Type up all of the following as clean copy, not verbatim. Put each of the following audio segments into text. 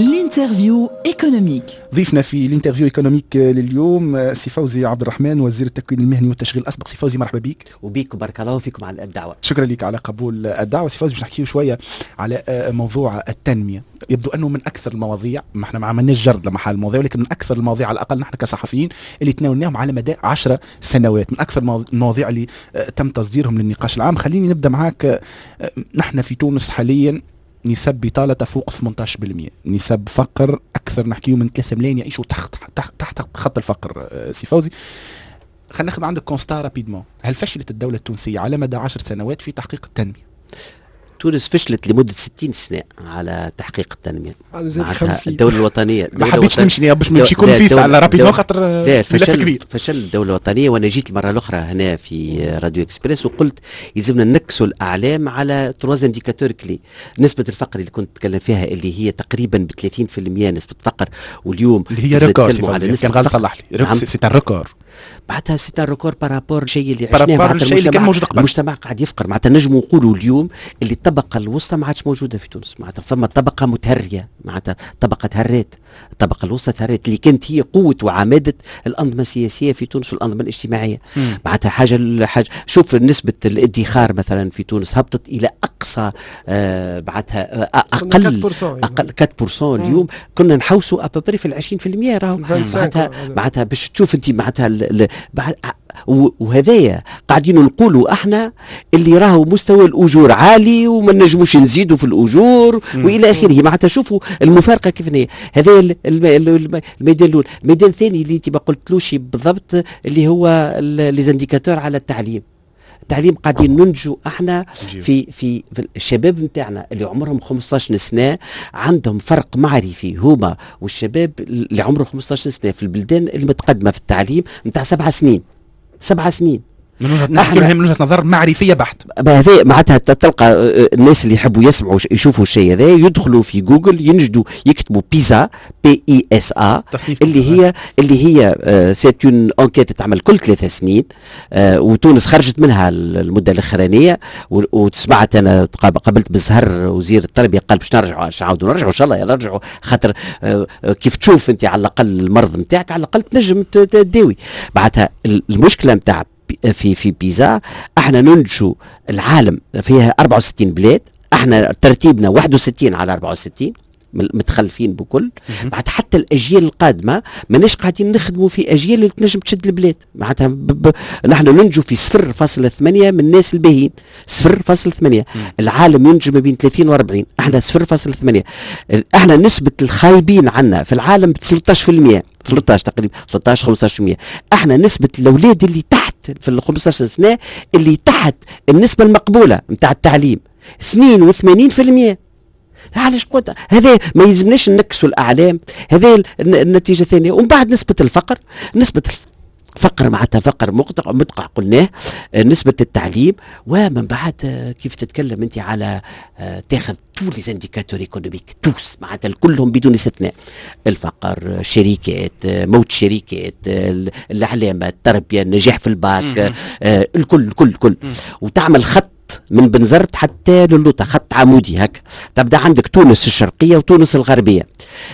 الانترفيو ايكونوميك. ضيفنا في الانترفيو ايكونوميك لليوم سي فوزي عبد الرحمن، وزير التكوين المهني والتشغيل الاسبق. سي فوزي مرحبا بك. وبيك وبارك الله فيكم على الدعوه. شكرا لك على قبول الدعوه. سي فوزي باش نحكيو شويه على موضوع التنميه. يبدو انه من اكثر المواضيع، ما احنا ما عملناش جرد لمحل المواضيع، ولكن من اكثر المواضيع على الاقل نحن كصحفيين اللي تناولناهم على مدى 10 سنوات، من اكثر المواضيع اللي تم تصديرهم للنقاش العام. خليني نبدا معاك. نحن في تونس حاليا نسب بطالة تفوق 18%، نسب فقر أكثر، نحكيه من 3 ملايين يعيشوا تحت خط الفقر. سي فوزي، خلينا ناخذ عندك كونستا رابيدمون. هل فشلت الدولة التونسية على مدى 10 سنوات في تحقيق التنمية؟ تونس فشلت لمدة 60 سنة على تحقيق التنمية. الدولة الوطنية ما حبيتش نمشي باش يكون فيس على رابيدمون خاطر ملف كبير. فشل الدولة الوطنية. وانا جيت المرة الأخرى هنا في راديو اكسبريس وقلت يلزمنا نكسوا الأعلام على 3 انديكاتور كلي. نسبة الفقر اللي كنت أتكلم فيها اللي هي تقريبا ب 30% نسبة فقر، واليوم اللي هي ريكور. كان غلط صلح لي، سي ان ريكور. معناتها سي ان ريكور بارابور الشيء اللي عشناه، معناتها المجتمع قاعد يفقر. معناتها نجموا نقولوا اليوم اللي الطبقه الوسطى ما عادش موجوده في تونس. معناتها ثم طبقه متهريه، معناتها طبقه هرات، الطبقه الوسطى هرات اللي كانت هي قوه وعماده الانظمه السياسيه في تونس والانظمه الاجتماعيه. معناتها حاجه شوف نسبه الادخار مثلا في تونس هبطت الى اقصى معناتها اقل 4%. اليوم كنا نحوسوا ابابري في 20%. راهو معناتها باش تشوف انت معناتها وهذايا قاعدين نقولوا احنا اللي راهو مستوى الاجور عالي وما نجموش نزيدوا في الاجور والى اخره. معناتها شوفوا المفارقه كيف هي. هذا الميدان الاول. الميدان الثاني اللي انت ما قلتلوش بالضبط اللي هو لي زانديكاتور على التعليم. التعليم قاعدين ننجو احنا في الشباب نتاعنا اللي عمرهم 15 سنه عندهم فرق معرفي هما والشباب اللي عمرهم 15 سنه في البلدان المتقدمه في التعليم نتاع 7 سنين. 7 سنين من وجهة نظر معرفية بحت. هذا معناتها تلقى الناس اللي يحبوا يسمعوا يشوفوا الشيء هذا يدخلوا في جوجل ينجدوا يكتبوا بيزا PISA اللي هي سيت اون انكيت تعمل كل 3 سنين. وتونس خرجت منها المدة الأخرانية. وسمعت أنا قابلت بالزهر وزير التربية قال باش نعاودوا نرجعوا إن شاء الله نرجعوا، خاطر كيف تشوف أنت على الأقل المرض نتاعك على الأقل تنجم تداوي. معناتها المشكلة نتاع في بيزا احنا ننجو العالم فيها 64 بلاد، احنا ترتيبنا 61 على 64 متخلفين بكل. بعد حتى الاجيال القادمه ماناش قاعدين نخدموا في اجيال اللي تنجم تشد البلاد. معناتها نحن ننجو في 0.8 من الناس الباهين. 0.8. العالم ينجو ما بين 30 و40، احنا 0.8. احنا نسبه الخايبين عنا في العالم 13%، 13 تقريبا 13-15%. احنا نسبه الاولاد اللي تحت في ال 15 سنه اللي تحت النسبه المقبوله نتاع التعليم 82%. علاش قلت هذا ما يلزمناش نكسوا الاعلام. هذا النتيجه الثانيه. ومن بعد نسبه الفقر، فقر معناتها فقر مدقع قلناه. نسبة التعليم. ومن بعد كيف تتكلم انت على تاخذ طول لي زانديكاتور ايكونوميك توس معناتها كلهم بدون استثناء. الفقر، الشركات، موت الشركات، العلامة، التربية، النجاح في الباك، الكل وتعمل خط من بنزرت حتى للوطة، خط عمودي هكا. تبدا عندك تونس الشرقية وتونس الغربية.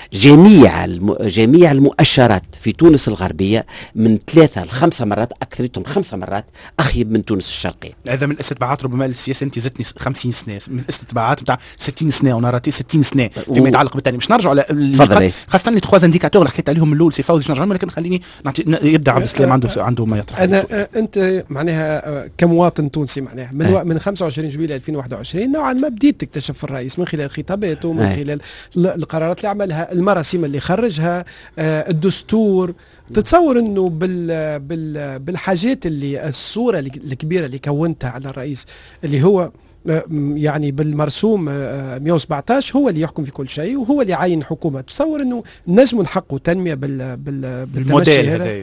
جميع المؤشرات في تونس الغربية من 3 ل 5 مرات، أكثرتهم 5 مرات أخيب من تونس الشرقية. هذا من الاستتباعات ربما للسياسة. أنت زدتني 50 سنة من الاستتباعات بتاع 60 سنة ونراتي 60 سنة فيما يتعلق بالتاني. مش نرجعوا على خاصة لي 3 انديكاتور اللي حكيت عليهم من الأول سي فوزي نرجع لهم، لكن خليني يبدأ عبد السلام عنده ما يطرح. أنت معناها كمواطن تونسي معناها من 25 جويلية 2021 نوعا ما بديت تكتشف الرئيس من خلال خطاباته، من خلال القرارات اللي عملها، المراسيم اللي خرجها، الدستور. تتصور انه بالحاجات اللي الصورة الكبيرة اللي كونتها على الرئيس اللي هو يعني بالمرسوم 117 هو اللي يحكم في كل شيء وهو اللي يعين حكومة. تصور انه نجم نحققوا تنمية بالموديل هذا.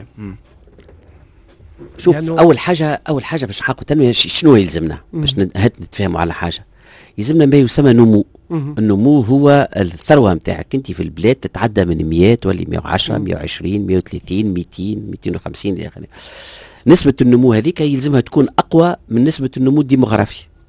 شوف يعني اول حاجه باش نحققوا تنميه شنو يلزمنا باش نتفاهموا على حاجه. يلزمنا ما يسمى نمو. النمو هو الثروه نتاعك انت في البلاد تتعدى من 100 ولا 110 120 130 200 250 الى اخره. نسبه النمو هذيك يلزمها تكون اقوى من نسبه النمو الديموغرافي.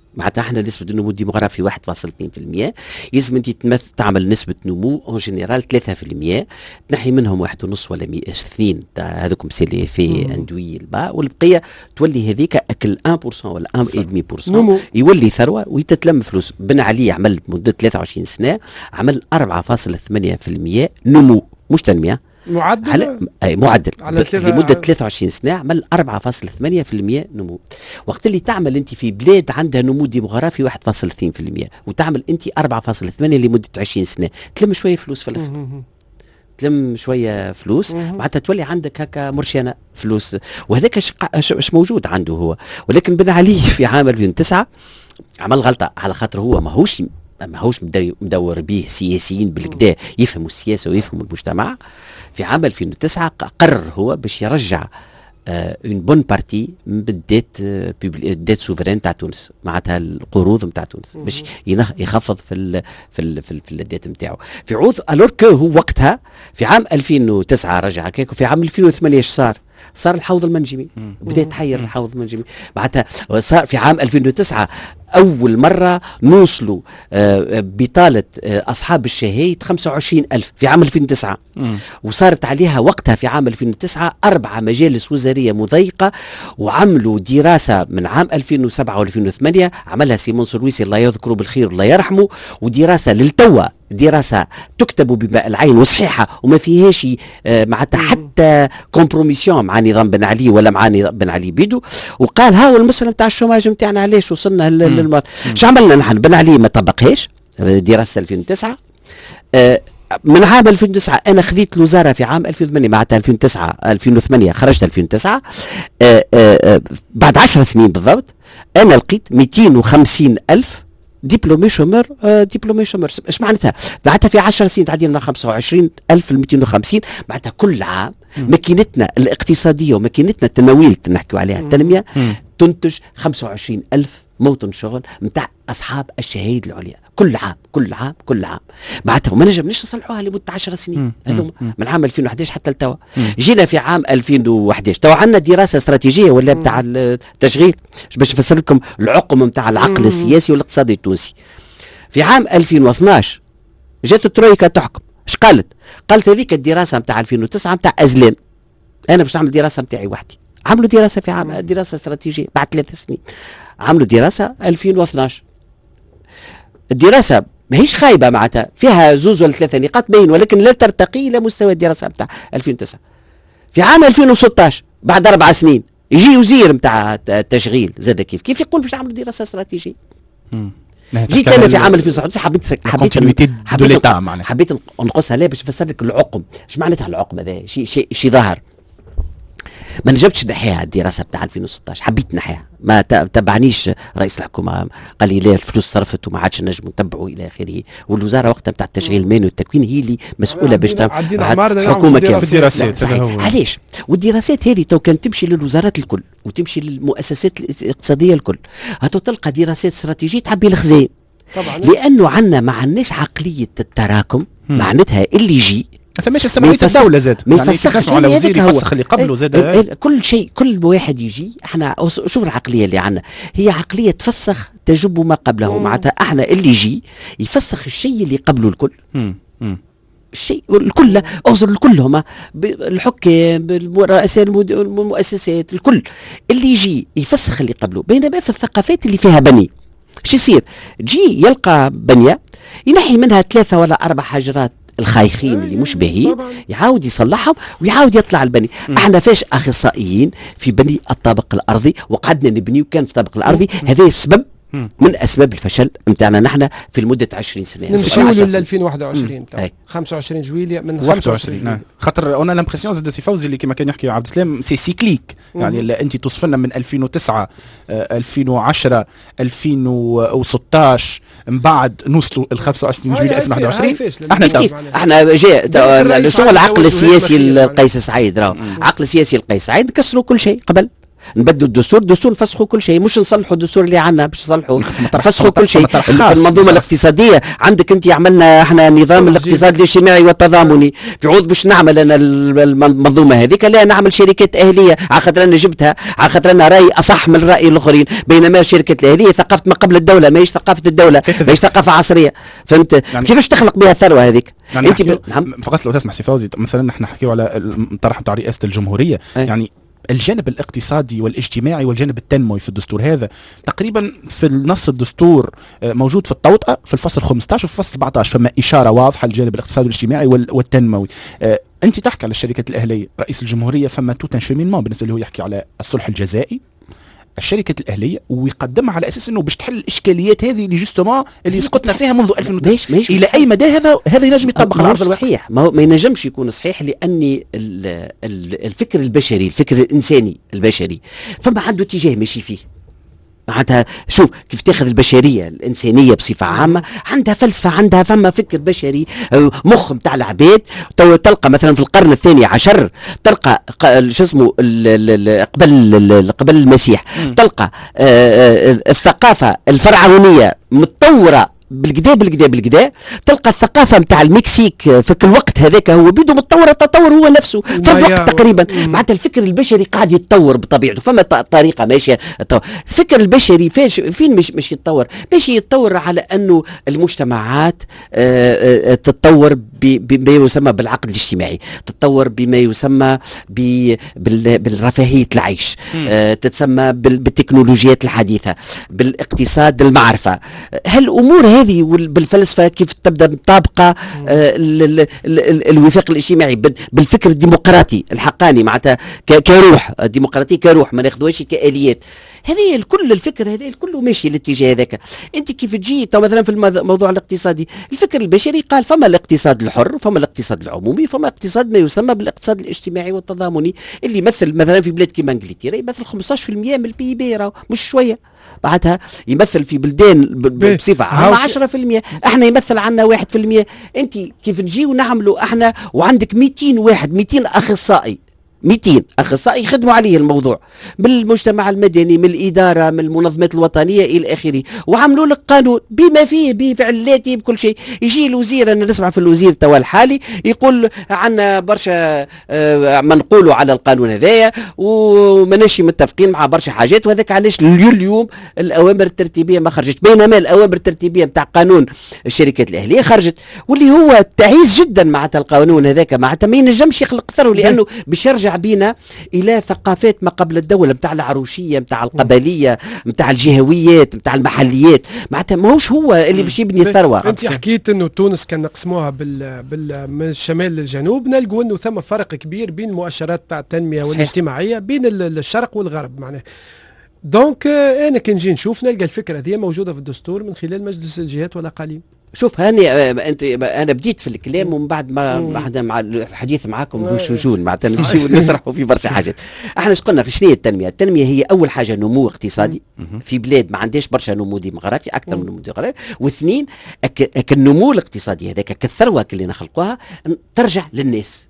معناتها احنا نسبة النمو الديموغرافي 1.2%. يلزم انت تعمل نسبة نمو اون جينيرال 3%، تنحي منهم 1.5 ولا 2 تاع هذوكم سي في اندوي الباء، والبقية تولي هذيك اكل 1% ولا 1.5% يولي ثروة ويتتلم فلوس. بن علي عمل مدة 23 سنة عمل 4.8% نمو، مش تنمية، معدل معدل لمدة 23 سنة عمل 4.8% نمو. وقت اللي تعمل انت في بلاد عندها نمو ديموغرافي 1.2% وتعمل انت 4.8 لمدة 20 سنة، تلم شوية فلوس في الاخر، تلم شوية فلوس معناتها تولي عندك هكا مرشانة فلوس. وهذاك اش موجود عنده هو. ولكن بن علي في عام 2009 عمل غلطة، على خاطر هو ماهوش مدور به سياسيين بالكدا يفهموا السياسة ويفهموا المجتمع. في عام 2009 قرر هو باش يرجع اون بون بارتي من الديت سوفرين تاع تونس، معناتها القروض نتاع تونس، باش يخفض في الديت نتاعو في عوض. الور كو هو وقتها في عام 2009 رجع هكاك، وفي عام 2008 صار الحوض المنجمي، بدا يتحير الحوض المنجمي. معناتها صار في عام 2009 أول مرة نوصلوا بطالة أصحاب الشهايد 25,000 في عام 2009. وصارت عليها وقتها في عام 2009 4 مجالس وزارية مضيقة، وعملوا دراسة من عام 2007 و2008 عملها سيمون سرويسي الله يذكره بالخير والله يرحمه، ودراسة للتوى دراسة تكتب بماء العين وصحيحة وما فيهاش معناتها حتى كومبروميسيون مع نظام بن علي ولا مع بن علي بيدو. وقال ها هو المسألة نتاع الشوماج نتاعنا علاش وصلنا للمر. شو عملنا نحن؟ بن علي ما طبقهاش دراسة 2009. من عام 2009 أنا خذيت الوزارة في عام 2008، معناتها 2008 خرجت 2009 بعد 10 سنين بالضبط. أنا لقيت 250,000 دبلومي شومر. ايش معناتها؟ معناتها في 10 سنين تعدينا من 25,000 ل 250. معناتها كل عام ماكينتنا الاقتصادية وماكينتنا التنويل نحكيو عليها التنمية تنتج 25,000 موطن شغل نتاع أصحاب الشهايد العليا كل عام. معناتها وما نجمناش نصلحوها لمدة 10 سنين هذوما من عام 2011 حتى لتوا. جينا في عام 2011 توا عندنا دراسة استراتيجية ولا بتاع التشغيل باش نفسر لكم العقم نتاع العقل السياسي والاقتصادي التونسي. في عام 2012 جات الترويكا تحكم. ايش قالت هذيك الدراسة نتاع 2009 نتاع أزلام، أنا باش نعمل دراسة نتاعي وحدي. عملوا دراسة في عام دراسة استراتيجية بعد 3 سنين، عملوا دراسة 2012. الدراسة ماهيش خايبة، معناتها فيها 2 ولا 3 نقاط باين، ولكن لا ترتقي إلى مستوى الدراسة نتاع 2009. في عام 2016 بعد 4 سنين يجي وزير نتاع التشغيل زاد كيف يقول باش نعملوا دراسة استراتيجية. جيت انا في عام 2019 حبيت نقصها ليه باش نفسر لك العقم. ايش معناتها العقم هذا؟ شيء ظاهر ما نجبتش نحيها الدراسه بتاع 2016، حبيت نحيها ما تبعنيش رئيس الحكومه قال لي لا الفلوس صرفت وما عادش نجم نتبعوا الى اخره، والوزاره وقتها بتاع التشغيل المالي والتكوين هي اللي مسؤوله باش حكومه الدراسات. علاش؟ والدراسات هذه تو كان تمشي للوزارات الكل وتمشي للمؤسسات الاقتصاديه الكل، هاتو تلقى دراسات استراتيجيه تعبي الخزين طبعا، لانه عندنا ما عندناش عقليه التراكم. معناتها اللي يجي فماش سمعية الدولة زاد يعني يفسخ على وزير يفسخ اللي قبله زاد كل شيء. كل واحد يجي احنا شوف العقلية اللي عندنا هي عقلية تفسخ تجب ما قبله. معناتها احنا اللي يجي يفسخ الشيء اللي قبله الكل. الشيء الكل اغزر الكل هما الحكام بالرؤساء المؤسسات الكل اللي يجي يفسخ اللي قبله. بينما في الثقافات اللي فيها بني شو يصير؟ جي يلقى بنية ينحي منها 3 ولا 4 حجرات الخايخين اللي مش باهيين يعاود يصلحهم ويعاود يطلع البني. احنا فاش اخصائيين في بني الطابق الارضي وقعدنا نبني وكان في الطابق الارضي. هذا السبب من اسباب الفشل نتاعنا نحن في المده 20 سنه. نمشيو ل 2021 25 جويلية من 25 خاطر انا لامبرسيون زاد سي فوزي اللي كما كان يحكي عبد السلام سي سيكليك. يعني انت توصف لنا من 2009 2010 2016 من بعد نوصلوا ل 25 جويلية 2021. احنا جاء شنو العقل السياسي لقيس سعيد؟ راهو عقل سياسي لقيس سعيد كسروا كل شيء قبل نبدلوا الدستور نفسخوا كل شيء، مش نصلحوا الدستور اللي عندنا، باش نصلحوا نفسخوا كل شيء. في المنظومه الاقتصاديه عندك انت عملنا احنا نظام الاقتصاد الاجتماعي والتضامني، في عوض باش نعمل انا المنظومه هذيك لا نعمل شركات اهليه، على خاطر انا جبتها، على خاطر انا راي اصح من الراي الاخرين، بينما الشركات الاهليه ثقافه ما قبل الدوله، ماهيش ثقافه الدوله، ماهيش ثقافه عصريه، فهمت؟ يعني كيفاش تخلق بها الثروه هذيك؟ يعني انت فقط لو تسمح سي فوزي، مثلا نحن نحكيو على الطرح نتاع رئاسه الجمهوريه، يعني الجانب الاقتصادي والاجتماعي والجانب التنموي في الدستور هذا تقريبا في النص الدستور موجود في الطوطئة في الفصل 15 وفي الفصل 17، فما إشارة واضحة للجانب الاقتصادي والاجتماعي والتنموي. أنت تحكي على الشركات الأهلية، رئيس الجمهورية فما توت انشيمينمون بالنسبة اللي هو يحكي على الصلح الجزائي، الشركة الأهلية، ويقدمها على أساس أنه باش تحل الإشكاليات هذه اللي جوستومون اللي يسقطنا فيها منذ 2009. إلى أي مدى هذا ينجم يطبق على أرض الواقع؟ صحيح، ما ينجمش يكون صحيح، لأن الفكر البشري، الفكر الإنساني البشري فما عنده اتجاه ماشي فيه. معناتها شوف كيف تاخذ البشرية الإنسانية بصفة عامة، عندها فلسفة، عندها فما فكر بشري، مخ متاع العباد. تلقى مثلا في القرن الثاني عشر تلقى شو اسمه قبل المسيح، تلقى الثقافة الفرعونية متطورة بالكدا. تلقى الثقافه نتاع المكسيك في الوقت هذاك هو بيدو متطور التطور هو نفسه في الوقت تقريبا. معناتها الفكر البشري قاعد يتطور بطبيعته، فما طريقه ماشيه. الفكر البشري فين مش يتطور؟ ماشي يتطور على انه المجتمعات تتطور بما يسمى بالعقد الاجتماعي، تتطور بما يسمى بالرفاهيه العيش، تتسمى بالتكنولوجيات الحديثه، بالاقتصاد المعرفه. هالامور هذه بالفلسفه كيف تبدا مطابقه الوفاق الاجتماعي بالفكر الديمقراطي الحقاني، معناتها كروح الديمقراطيه كروح، ما ناخذوهاش كاليات. هذه الكل الفكر هذا الكل ماشي الاتجاه هذاك. انت كيف تجي مثلا في الموضوع الاقتصادي، الفكر البشري قال فما الاقتصاد الحر، فما الاقتصاد العمومي، فما اقتصاد ما يسمى بالاقتصاد الاجتماعي والتضامني، اللي يمثل مثلا في بلاد كيما انجلترا يمثل 15% من البي بي، مش شويه. بعدها يمثل في بلدان بصفة عامة 10%، احنا يمثل عنا 1%. انت كيف نجيو نعملوا احنا وعندك 200 واحد 200 أخصائي يخدموا عليه الموضوع، من المجتمع المدني، من الإدارة، من المنظمات الوطنية إلى آخره، وعملوا لك قانون بما فيه بفعلاته بكل شيء. يجي الوزير، أنا نسمع في الوزير توا الحالي يقول عنا برشا ما نقولوا على القانون هذايا ومناشي متفقين مع برشا حاجات، وهذاك علاش اليوم الأوامر الترتيبية ما خرجت، بينما الأوامر الترتيبية بتاع قانون الشركات الأهلية خرجت، واللي هو تعيس جدا معناتها القانون هذاك، معناتها ما ينجمش يخلق ثروة، لأنه باش يرجع بينا الى ثقافات ما قبل الدوله، متاع العروشيه، متاع القبليه، متاع الجهويات، متاع المحليات، معناتها ماهوش هو اللي باش يبني الثروه. انت حكيت انه تونس كان نقسموها من الشمال للجنوب، نلقوا انه ثم فرق كبير بين المؤشرات تاع التنميه والاجتماعيه بين الشرق والغرب. معناه دونك انا كي نجي نشوف نلقى الفكره هذه موجوده في الدستور من خلال مجلس الجهات والاقاليم. شوف هاني انا بديت في الكلام ومن بعد ما مع الحديث معاكم بوشوشون معناتها نمشيو نسرحوا في برشا حاجات. احنا ايش قلنا؟ شنو هي التنميه؟ التنميه هي اول حاجه نمو اقتصادي في بلاد ما عندهاش برشا نمو ديموغرافي، اكثر من نمو ديموغرافي، واثنين النمو الاقتصادي هذاك كالثروه اللي نخلقوها ترجع للناس،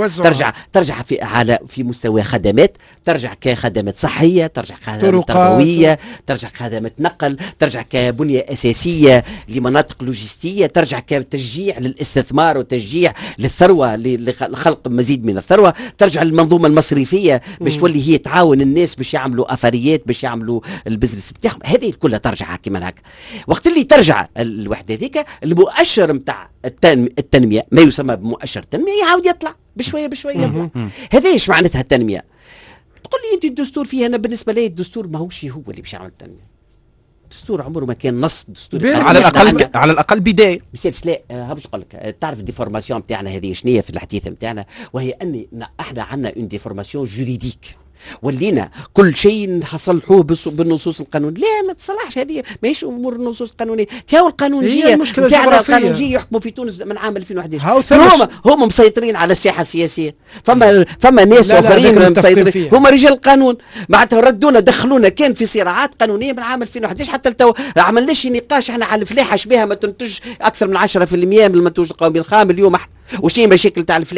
ترجع في مستوى خدمات، ترجع كخدمات صحيه، ترجع كخدمات تربويه، ترجع كخدمات نقل، ترجع كبنيه اساسيه لمناطق لوجستيه، ترجع كتشجيع للاستثمار وتشجيع للثروه لخلق مزيد من الثروه، ترجع للمنظومه المصرفيه باش تولي هي تعاون الناس باش يعملوا اثريات، باش يعملوا البزنس بتاعهم، هذه كلها ترجع كيما هكا. وقت اللي ترجع الوحده هذيك المؤشر نتاع التنميه ما يسمى بمؤشر التنميه يعاود يطلع بشويه يطلع. هذا ايش معناتها التنميه؟ تقول لي انت الدستور فيها، انا بالنسبه لي الدستور ماهوش هو اللي باش يعمل التنميه. الدستور عمره ما كان نص دستور على الاقل بدايه. مثالش لا باش نقول لك، تعرف الديفورماسيون نتاعنا هذه شنية في الحديث نتاعنا؟ وهي ان احنا عندنا اون ديفورماسيون جوريديك، ولينا كل شيء نصلحوه بالنصوص القانون. لا ما تصلحش، هذه ماهيش امور النصوص القانونيه، تاو القانونيه نتاعنا. القانونيه يحكموا في تونس من عام 2011، هم مسيطرين على الساحه السياسيه. فما ناس اخرين مسيطرين، هم رجال القانون، معناتها ردونا دخلونا كان في صراعات قانونيه من عام 2011 حتى تو عملناش نقاش احنا على الفلاحه شبيها ما تنتج اكثر من 10% من المنتوج القومي الخام اليوم. احنا وش هي مشاكل تاع الفلاحه؟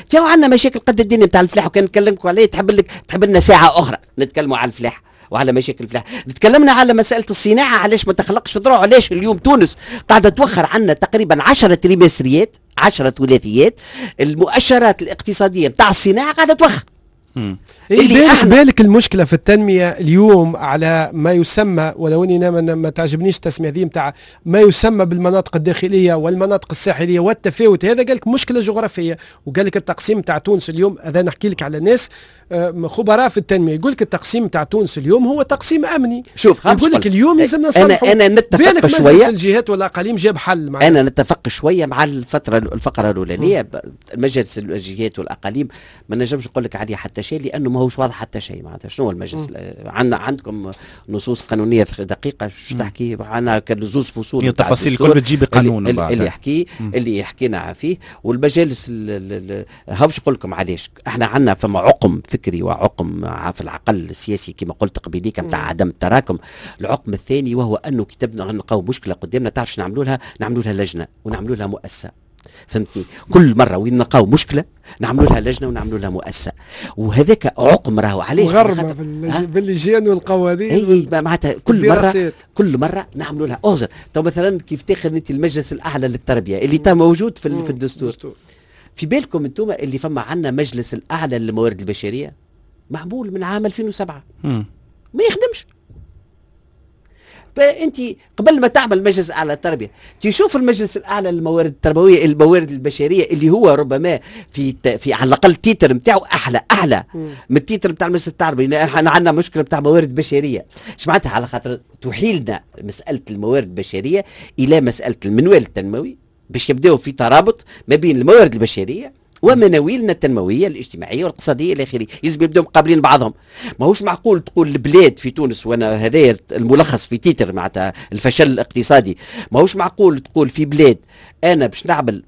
تو عندنا مشاكل قد الدنيا نتاع الفلاح، وكان نكلمكم عليه تحب لنا ساعه اخرى نتكلموا على الفلاح وعلى مشاكل الفلاح. تكلمنا على مساله الصناعه، علاش ما تخلقش في ذروع، علاش اليوم تونس قاعده توخر عنا تقريبا 10 تريمستريات 10 ثلاثيات، المؤشرات الاقتصاديه بتاع الصناعه قاعده توخر. اللي بالك المشكله في التنميه اليوم على ما يسمى، ولو اني ما تعجبنيش التسميه ذي نتاع ما يسمى بالمناطق الداخليه والمناطق الساحليه والتفاوت هذا، قال لك مشكله جغرافيه، وقال لك التقسيم تاع تونس اليوم هذا نحكي لك على ناس خبراء في التنميه، يقول لك التقسيم تاع تونس اليوم هو تقسيم امني. شوف يقول لك اليوم لازمنا نصلحوا. انا نتفق شويه، مجلس الجهات والاقاليم جاب حل معنا. انا نتفق شويه مع الفقره الاولانيه. مجلس الجهات والاقاليم ما نجمش نقول لك عليه حتى شيء، لانه ما هوش واضح حتى شيء معناتها. شنو هو المجلس؟ عندكم نصوص قانونيه دقيقه شو تحكي، عندنا كنصوص فصول التفاصيل الكل بتجيب قانون اللي يحكينا فيه. والمجالس هاوش نقول لكم علاش احنا عندنا فما عقم فكري وعقم في العقل السياسي كما قلت قبيليك نتاع عدم التراكم. العقم الثاني وهو انه كتبنا نلقاو مشكله قدامنا، تعرفش نعملوا لها لجنه ونعملوا لها مؤسسه. فهمتني؟ كل مره وين نلقاو مشكله نعملوا لها لجنه ونعملوا لها مؤسسه، وهذاك عقم راهو علاش مغرمه باللجان والقوانين. اي معناتها كل مره نعملوا لها اوزر. تو مثلا كيف تاخذ انت المجلس الاعلى للتربيه اللي تا موجود في الدستور، في بالكم انتم اللي فما عندنا مجلس الاعلى للموارد البشريه معمول من عام 2007 ما يخدمش. فانت قبل ما تعمل مجلس اعلى التربيه تشوف المجلس الاعلى للموارد التربويه الموارد البشريه اللي هو ربما في على الاقل التيتر نتاعو احلى من التيتر نتاع المجلس التربوي. احنا عندنا مشكله نتاع موارد بشريه، ايش معناتها؟ على خاطر تحيلنا مساله الموارد البشريه الى مساله المنوال التنموي باش يبداو في ترابط ما بين الموارد البشريه ومناويلنا التنمويه الاجتماعيه والاقتصاديه الى اخره. يلزم يبداو مقابلين بعضهم. ماهوش معقول تقول البلاد في تونس، وانا هذا الملخص في تيتر معناتها الفشل الاقتصادي، ماهوش معقول تقول في بلاد انا باش نعمل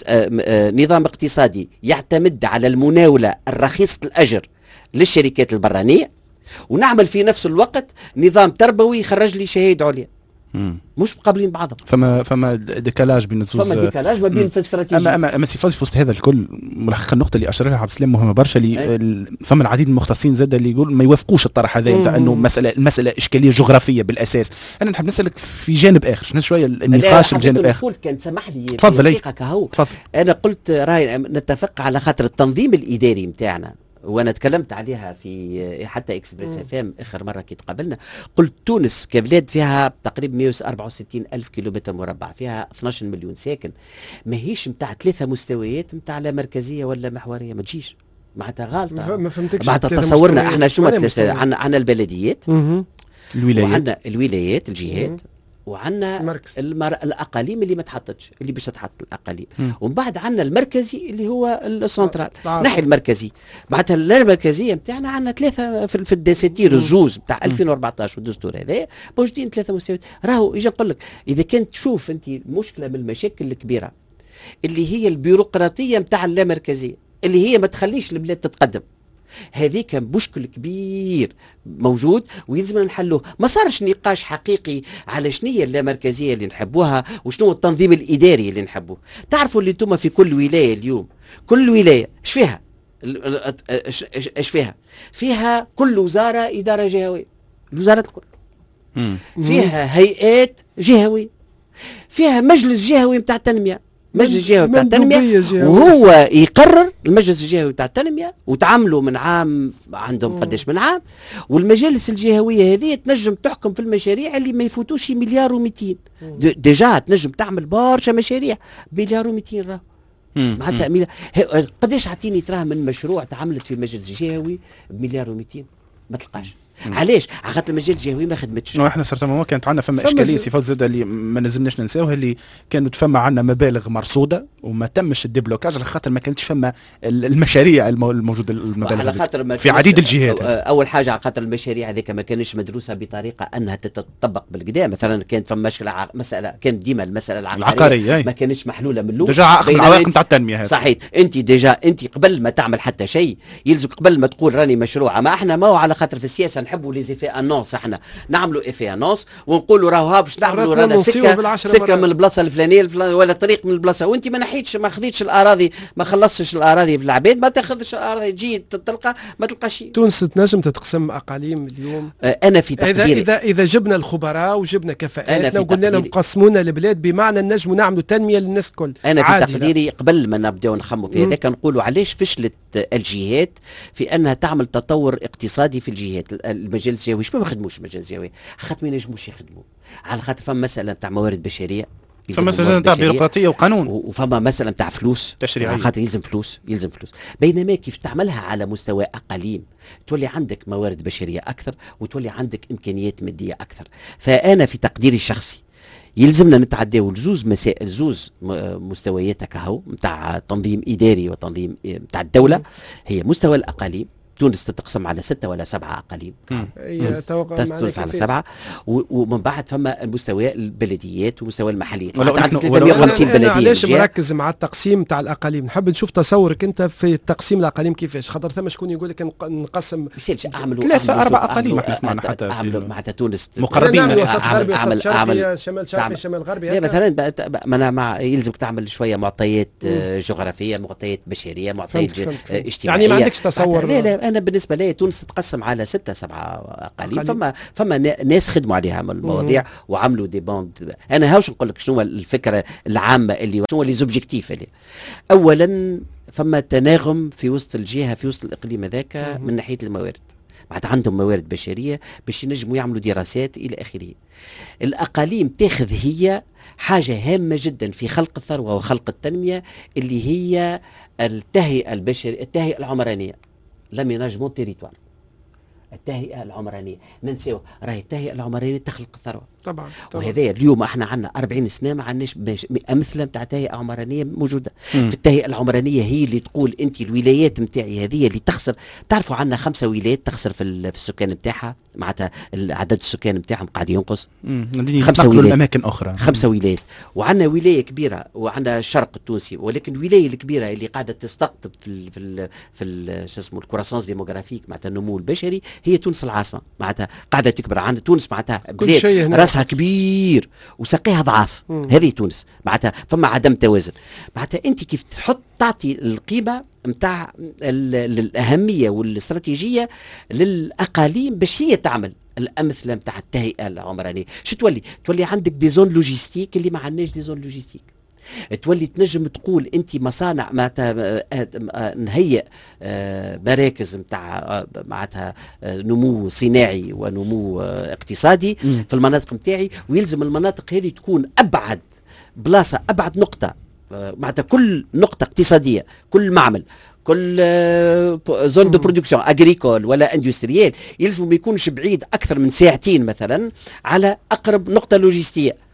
نظام اقتصادي يعتمد على المناوله الرخيصه الاجر للشركات البرانيه، ونعمل في نفس الوقت نظام تربوي يخرج لي شهاده عليا. مش مقابلين بعضهم. فما ديكالاج بين الزوز، فما ديكالاج ما بين في الاستراتيجيه. اما سي فوز في وسط هذا الكل ملخص النقطه اللي اشار لها عبد السلام مهمه برشا، اللي فما العديد من المختصين زاد اللي يقول ما يوافقوش الطرح هذا نتاع انه المساله اشكاليه جغرافيه بالاساس. انا نحب نسالك في جانب اخر، شنو شويه النقاش الجانب الاخر. كان تسمح لي تفضل. انا قلت راي نتفق على خاطر التنظيم الاداري نتاعنا، وانا تكلمت عليها في حتى اكسبريس فام اخر مره كي تقابلنا. قلت تونس كبلاد فيها تقريبا 164 الف كيلومتر مربع، فيها 12 مليون ساكن، ماهيش نتاع 3 مستويات نتاع لا مركزيه ولا محوريه، ما تجيش معناتها غالطه. ما فهمتكش. معناتها تصورنا احنا شو عندنا البلديات، الولايات، الولايات الجهات، وعندنا الاقاليم اللي ما تحطتش، اللي باش تحط الاقاليم، ومن بعد عندنا المركزي اللي هو السنترال. ناحي المركزي معناتها المركزيه نتاعنا عندنا 3 في الدساتير الجوز نتاع 2014 والدستور هذا موجودين 3 مستويات. راهو يجي نقول لك اذا كنت تشوف انت مشكله من المشاكل الكبيره اللي هي البيروقراطيه نتاع اللامركزيه اللي هي ما تخليش البلاد تتقدم، هذه كان مشكل كبير موجود ويلزم نحلوه. ما صارش نقاش حقيقي على شنو هي اللامركزيه اللي نحبوها وشنو التنظيم الاداري اللي نحبوه. تعرفوا اللي انتم في كل ولايه اليوم، كل ولايه ايش فيها؟ ايش فيها؟ فيها كل وزاره اداره جهويه، الوزارات الكل. فيها هيئات جهويه، فيها مجلس جهوي نتاع التنميه، مجلس الجهوي بتاع التنمية، وهو يقرر المجلس الجهوي بتاع التنمية وتعاملوا من عام عندهم قداش من عام. والمجالس الجهوية هذه تنجم تحكم في المشاريع اللي ما يفوتوش مليار و200. ديجا تنجم تعمل برشا مشاريع مليار و200 راهو. معناتها قداش عطيني تراه من مشروع تعملت في المجلس الجهوي بمليار و200 ما تلقاش. علاش؟ على خاطر المجال الجهوي ما خدمتش. احنا صرت ما كانت عندنا فما اشكاليه سي فوز زاد اللي ما نزلناش ننساوها، اللي كانت فما عندنا مبالغ مرصوده وما تمش الديبلوكاج على خاطر ما كانتش فما المشاريع الموجوده المبالغ على خاطر في عديد الجهات. اول حاجه على خاطر المشاريع هذيك ما كانش مدروسه بطريقه انها تتطبق بالقدام. مثلا كانت فما مساله كانت ديما المساله العقاريه ما كانتش محلوله من الاول. ديجا العوائق نتاع التنميه هذه صحيح. انت قبل ما تعمل حتى شيء يلزمك قبل ما تقول راني مشروع. ما احنا ما هو على خاطر في السياسه نحبوا لي زيفي انونس، احنا نعملوا افي انونس ونقولوا راهو باش نعملوا رانا سكه من البلاصه الفلانيه ولا طريق من البلاصه، وانت ما ما خذيتش الاراضي، ما خلصتش الاراضي في العباد، ما تاخذش الاراضي، تجي تلقى ما تلقى شيء. تونس تنجم تتقسم اقاليم اليوم. انا في تقديري اذا جبنا الخبراء وجبنا كفاءاتنا وقلنا لهم قسمونا البلاد، بمعنى نجموا نعملوا تنميه للناس الكل. انا في تقديري قبل ما نبداو نخموا في هذاك نقولوا علاش فشلت الجهات في انها تعمل تطور اقتصادي في الجهات. المجال الجوي ما يخدموش المجال الجوي، خاطر ما ينجموش يخدموا، على خاطر فما مساله تاع موارد بشريه، فما مساله تاع بيروقراطيه وقانون، وفما مساله تاع فلوس تشريعيه، خاطر يلزم فلوس. بينما كيف تعملها على مستوى اقاليم تولي عندك موارد بشريه اكثر وتولي عندك امكانيات ماديه اكثر. فانا في تقديري الشخصي يلزمنا نتعداو زوز مستويات كهو نتاع تنظيم اداري وتنظيم نتاع الدوله. هي مستوى الاقاليم، تونس تتقسم على 6 ولا 7 أقاليم. تونس على 7 ومن بعد فما مستوى البلديات ومستوى المحليات. ولو 350 بلدية. علاش مركز مع التقسيم تاع الأقاليم؟ نحب نشوف تصورك أنت في تقسيم الأقاليم كيفاش، خاطر ثم شكون يقول لك نقسم 3 4 أقاليم. احنا سمعنا حتى في معناتها تونس مقربين وسط غربي وسط شرقي شمال شرقي شمال غربي. مثلا أنا يلزمك تعمل شوية معطيات جغرافية، معطيات بشرية، معطيات اجتماعية. يعني ما عندكش تصور. لا أنا بالنسبة لي تونس تتقسم على 6 7 أقاليم. فما ناس خدموا عليها المواضيع وعملوا دي باند. أنا هاوش نقول لك شنو الفكرة العامة اللي شنو لي زوبجيكتيف اللي أولا فما تناغم في وسط الجهة، في وسط الإقليم هذاك من ناحية الموارد. بعد عندهم موارد بشرية باش ينجموا يعملوا دراسات إلى آخره. الأقاليم تاخذ هي حاجة هامة جدا في خلق الثروة وخلق التنمية اللي هي التهيئة البشرية، التهيئة العمرانية، لاميناجمون تيريتوار، التهيئة العمرانية. ننساو راهي التهيئة العمرانية تخلق الثروة طبعا. وهذا اليوم احنا عندنا 40 سنة ما عندناش أمثلة نتاع تهيئة عمرانية موجودة. في التهيئة العمرانية هي اللي تقول أنت الولايات نتاعي هذه اللي تخسر. تعرفوا عندنا 5 ولايات تخسر في السكان نتاعها، معناتها عدد السكان نتاعهم قاعد ينقص. 5 ولايات الأماكن أخرى، 5 ولايات. وعندنا ولاية كبيرة وعندنا الشرق التونسي، ولكن الولاية الكبيرة اللي قاعدة تستقطب في شو اسمه الكرواسونس ديموغرافيك، معناتها النمو البشري، هي تونس العاصمة. معناتها قاعدة تكبر. عندنا تونس معناتها بلاد راسها كبير وساقيها ضعاف. هذه تونس معناتها فما عدم توازن. معناتها انت كيف تعطي القيمه نتاع الاهميه والاستراتيجيه للاقاليم باش هي تعمل الامثله نتاع التهيئه العمرانيه. شو تولي عندك دي زون لوجيستيك اللي ما عندناش دي زون لوجيستيك. تولي تنجم تقول انت مصانع معناتها نهيئ مراكز نتاع معناتها نمو صناعي ونمو اقتصادي في المناطق نتاعي، ويلزم المناطق هذه تكون ابعد بلاصه، ابعد نقطه، معناتها كل نقطه اقتصاديه، كل معمل، كل زون دو برودكسيون اغريكول ولا اندستريال يلزم ما يكونش بعيد اكثر من 2 ساعة مثلا على اقرب نقطه لوجستيه.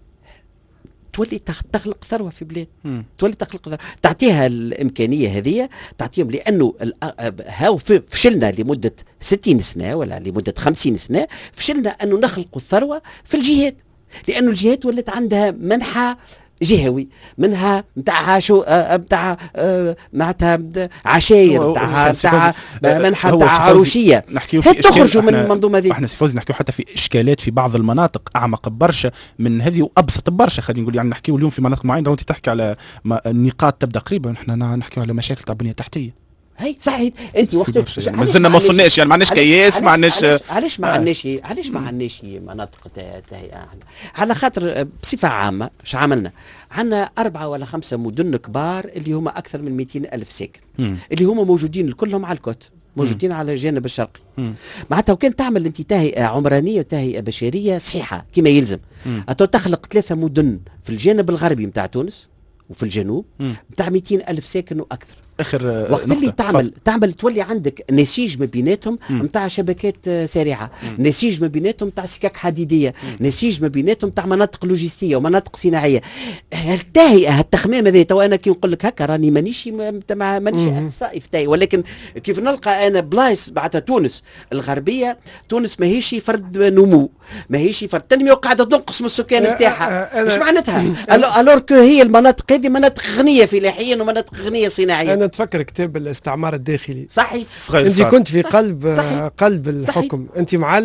تولي تخلق ثروة في بلاد، تولي تخلق ثروة، تعطيها الإمكانية هذه، تعطيهم. لأنه هاو فشلنا لمدة 60 سنة ولا لمدة 50 سنة، فشلنا أنه نخلق الثروة في الجهات، لأنه الجهات ولت عندها منحى جهوي، منها نتاعها شو نتاع معناتها عشاير نتاع منحى نتاع عروشيه. تخرجوا من المنظومه هذه. احنا سيفوز نحكيو حتى في اشكالات في بعض المناطق اعمق برشا من هذه وابسط برشا. خلينا نقول يعني نحكيو اليوم في مناطق معينه وانت تحكي على نقاط تبدا قريبه، احنا نحكيو على مشاكل تاع بنيه تحتيه. هي صحيح. انت وقت مازلنا ما وصلناش، يعني ما عندناش كياس، ما عندناش علاش ما عندناش مناطق تهيئه. على خاطر بصفه عامه اش عملنا؟ عندنا 4 ولا 5 مدن كبار اللي هما اكثر من 200,000 ساكن، اللي هما موجودين كلهم على الكوت، موجودين على الجانب الشرقي. معناتها وكان تعمل انت تهيئه عمرانيه وتهيئه بشريه صحيحه كما يلزم، تخلق 3 مدن في الجانب الغربي نتاع تونس وفي الجنوب نتاع 200,000 ساكن واكثر. وقت اللي تعمل تولي عندك نسيج ما بيناتهم نتاع شبكات سريعه، نسيج ما بيناتهم نتاع سكك حديديه، نسيج ما بيناتهم نتاع مناطق لوجستيه ومناطق صناعيه. التهيئه التخمام هذا تو انا كي نقول لك هكا راني مانيش اخصائي في التهيئه، ولكن كيف نلقى انا بلايص بعد تونس الغربيه، تونس ماهيش فرد نمو، ماهيش فرد تنميه وقاعده تنقص من السكان نتاعها. ايش معناتها؟ الور كو هي المناطق هذه مناطق غنيه فلاحيا ومناطق غنيه صناعيا. تفكر كتاب الاستعمار الداخلي. صحيح. انت كنت في قلب صحيح. قلب الحكم. صحيح. انت مع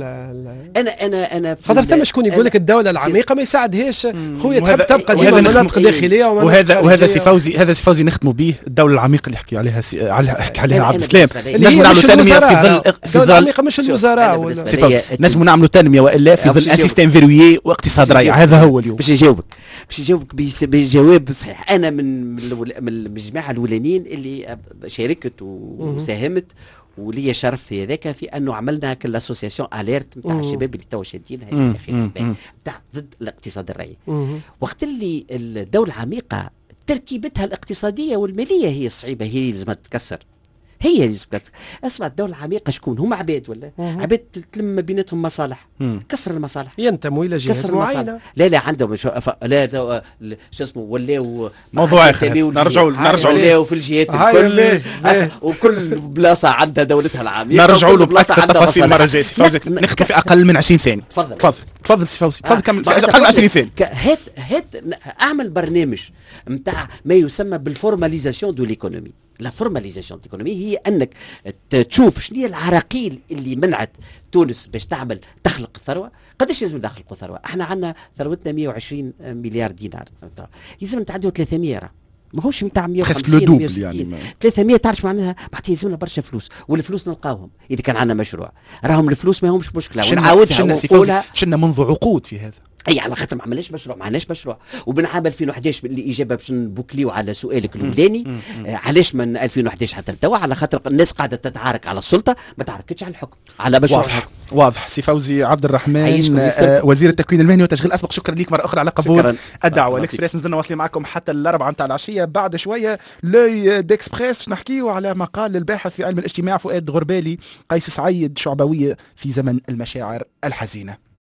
انا خاطر ثم شكون يقول لك الدوله العميقه ما يساعدهاش خويا، تحب تبقى ديما مناطق داخليه وهذا سي فوزي نختموا به الدوله العميقه اللي يحكي عليها حكى عليها عبد السلام. نجموا نعملوا تنميه في ظل العميقه مش الوزراء نجموا نعملوا تنميه والا في ظل ان سيستم فيرويي واقتصاد رائع. هذا هو اليوم. باش يجاوبك بجواب صحيح. انا من الجماعه الاولانيين اللي شاركت وساهمت ولي شرف في هذاك، في انه عملنا كالاسوسياسيون اليرت نتاع الشباب اللي توا شادينها نتاع ضد الاقتصاد الرأيي. وقت اللي الدوله العميقه تركيبتها الاقتصاديه والماليه هي الصعيبه، هي اللي لازم تتكسر. هي اللي اسمع الدوله العميقه شكون هم؟ عباد ولا عباد تلم بيناتهم مصالح. كسر المصالح، ينتموا الى جهه معينه. لا عندهم لا شو اسمه ولاو موضوع اخر. نرجعوا ولاو في الجهات الكل وكل بلاصه عندها دولتها العميقه. نرجعوا له بلاصه التفاصيل المره الجايه. سي فوزي نختم في اقل من 20 ثانيه. تفضل سي فوزي، تفضل كمل في اقل من 20 ثانيه. هات اعمل برنامج نتاع ما يسمى بالفورماليزاسيون دو ليكونومي. لا فورماليزاسيون ديكونومي هي انك تشوف شنو هي العراقيل اللي منعت تونس باش تخلق الثروه. قداش لازم نخلقوا ثروه؟ احنا عندنا ثروتنا 120 مليار دينار، لازم نتعدوا 300. ماهوش نتاع 150 160 300. تعرف معناها يلزمنا برشا فلوس، والفلوس نلقاوهم اذا كان عندنا مشروع. راهم الفلوس ما همش مشكله، ونعاودها ونقولها. فشلنا منذ عقود في هذا. اي على خاطر ما عملناش مشروع. وبنعام 2011 الاجابه باش نبوكليو على سؤالك الاولاني. علاش من 2011 حتى لتوا؟ على خاطر الناس قاعده تتعارك على السلطه، ما تعاركتش على الحكم، على مشروع. واضح. سي فوزي عبد الرحمن وزير التكوين المهني والتشغيل الاسبق، شكرا لك مره اخرى على قبول الدعوه. الاكسبريس مازلنا واصلين معكم حتى 4 متاع العشيه. بعد شويه لوي ديكسبريس نحكيو على مقال الباحث في علم الاجتماع فؤاد غربالي، قيس سعيد، شعبويه في زمن المشاعر الحزينه.